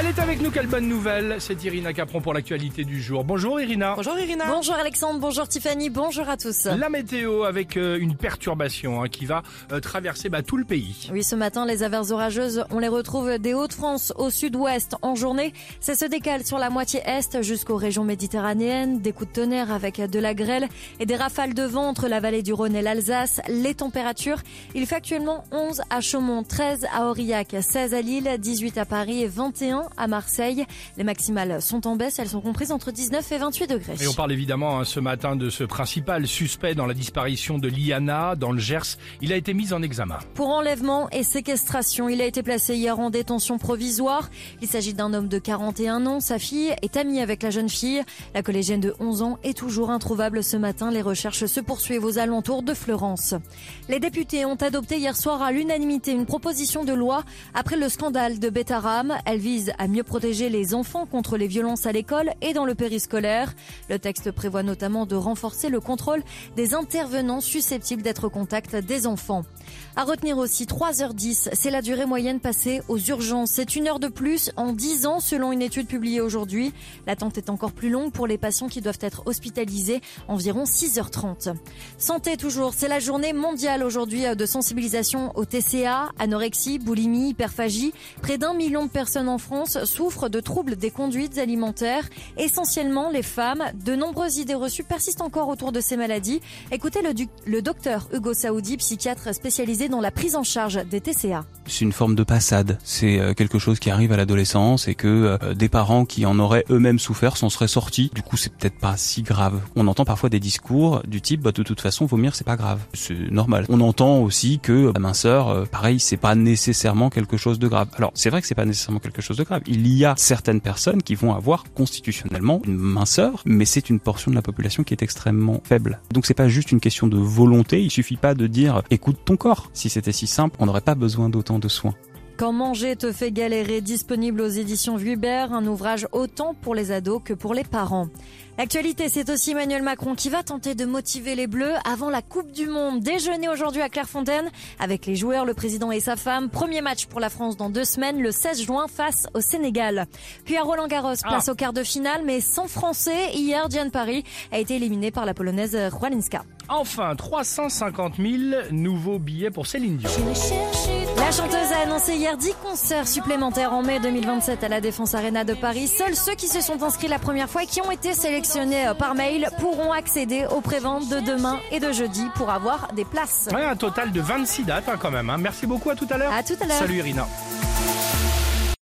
Elle est avec nous, quelle bonne nouvelle. C'est Irina Capron pour l'actualité du jour. Bonjour Irina. Bonjour Irina. Bonjour Alexandre, bonjour Tiffany, bonjour à tous. La météo avec une perturbation qui va traverser tout le pays. Oui, ce matin, les averses orageuses, on les retrouve des Hauts-de-France au sud-ouest en journée. Ça se décale sur la moitié est jusqu'aux régions méditerranéennes. Des coups de tonnerre avec de la grêle et des rafales de vent entre la vallée du Rhône et l'Alsace. Les températures, il fait actuellement 11 à Chaumont, 13 à Aurillac, 16 à Lille, 18 à Paris et 21 à Marseille. Les maximales sont en baisse, elles sont comprises entre 19 et 28 degrés. Et on parle évidemment ce matin de ce principal suspect dans la disparition de Liana dans le Gers. Il a été mis en examen. Pour enlèvement et séquestration, il a été placé hier en détention provisoire. Il s'agit d'un homme de 41 ans. Sa fille est amie avec la jeune fille. La collégienne de 11 ans est toujours introuvable ce matin. Les recherches se poursuivent aux alentours de Fleurance. Les députés ont adopté hier soir à l'unanimité une proposition de loi après le scandale de Betaram. Elle vise à mieux protéger les enfants contre les violences à l'école et dans le périscolaire. Le texte prévoit notamment de renforcer le contrôle des intervenants susceptibles d'être au contact des enfants. À retenir aussi 3h10, c'est la durée moyenne passée aux urgences. C'est une heure de plus en 10 ans selon une étude publiée aujourd'hui. L'attente est encore plus longue pour les patients qui doivent être hospitalisés, environ 6h30. Santé toujours, c'est la journée mondiale aujourd'hui de sensibilisation au TCA, anorexie, boulimie, hyperphagie. Près d'1 million de personnes en France souffrent de troubles des conduites alimentaires, essentiellement les femmes. De nombreuses idées reçues persistent encore autour de ces maladies. Écoutez le docteur Hugo Saoudi, psychiatre spécialisé dans la prise en charge des TCA. C'est une forme de passade, c'est quelque chose qui arrive à l'adolescence et que des parents qui en auraient eux-mêmes souffert s'en seraient sortis. Du coup, c'est peut-être pas si grave. On entend parfois des discours du type de toute façon vomir c'est pas grave, c'est normal. On entend aussi que la minceur, pareil, c'est pas nécessairement quelque chose de grave. Alors, c'est vrai que c'est pas nécessairement quelque chose de grave. Il y a certaines personnes qui vont avoir constitutionnellement une minceur, mais c'est une portion de la population qui est extrêmement faible. Donc c'est pas juste une question de volonté, il suffit pas de dire écoute ton corps. Si c'était si simple, on n'aurait pas besoin d'autant de soins. Quand manger te fait galérer, disponible aux éditions Vuibert, un ouvrage autant pour les ados que pour les parents. L'actualité, c'est aussi Emmanuel Macron qui va tenter de motiver les Bleus avant la Coupe du Monde. Déjeuner aujourd'hui à Clairefontaine avec les joueurs, le président et sa femme. Premier match pour la France dans 2 semaines, le 16 juin face au Sénégal. Puis à Roland-Garros, place au quart de finale, mais sans Français. Hier, Diane Paris a été éliminée par la Polonaise Rwalinska. Enfin, 350 000 nouveaux billets pour Céline Dion. La chanteuse a annoncé hier 10 concerts supplémentaires en mai 2027 à la Défense Arena de Paris. Seuls ceux qui se sont inscrits la première fois et qui ont été sélectionnés par mail pourront accéder aux préventes de demain et de jeudi pour avoir des places. Ouais, un total de 26 dates quand même. Merci beaucoup, à tout à l'heure. À tout à l'heure. Salut Irina.